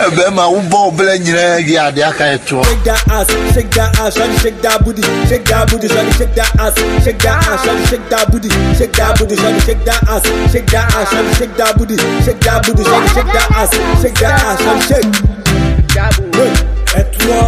Bema ubo blenjire ya de aka eto. Shake that ass, shake that ass, shake that booty, shake that booty, shake that ass, shake that ass, shake that booty, shake that booty, shake that ass, shake that ass, shake that booty, shake that booty, shake that ass, shake that ass, shake. Et toi,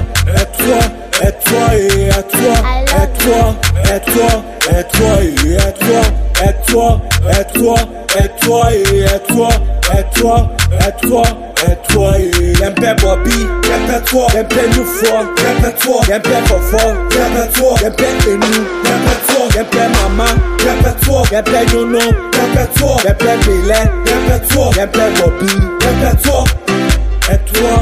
Yempe Bobby, Yempe toi, Yempe nous fort, Yempe toi, Yempe fort, Yempe toi, Yempe nous, Yempe toi, Yempe maman, Yempe toi, Yempe nono, Yempe toi, Yempe Bélé, Yempe toi, Yempe Bobby, Yempe toi. Et toi,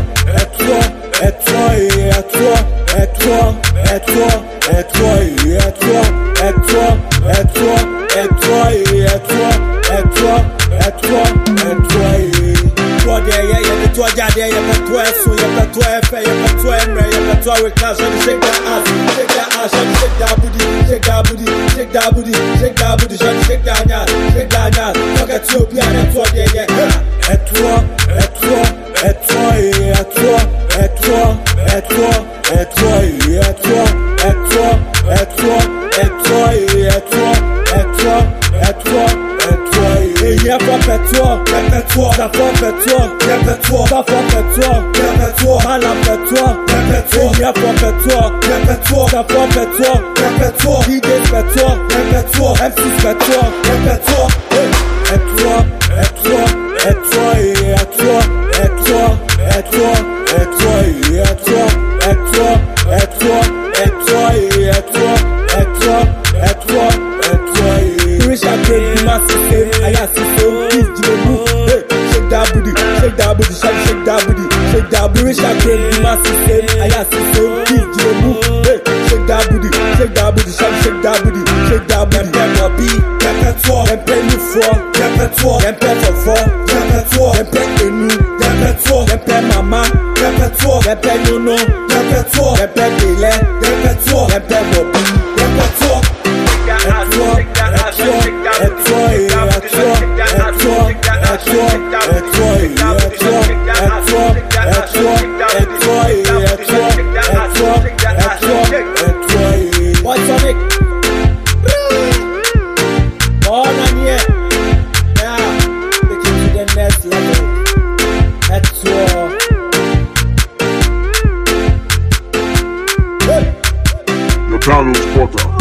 toi, Jadia, you put toi, so you put toi, you put toi, you put toi, we can't shake that ass, shake that ass, shake that booty, shake that booty, shake that booty, shake that booty, shake that ass, shake that ass. Look at you, piano, toi, yeah. Et toi, Carlos Potter.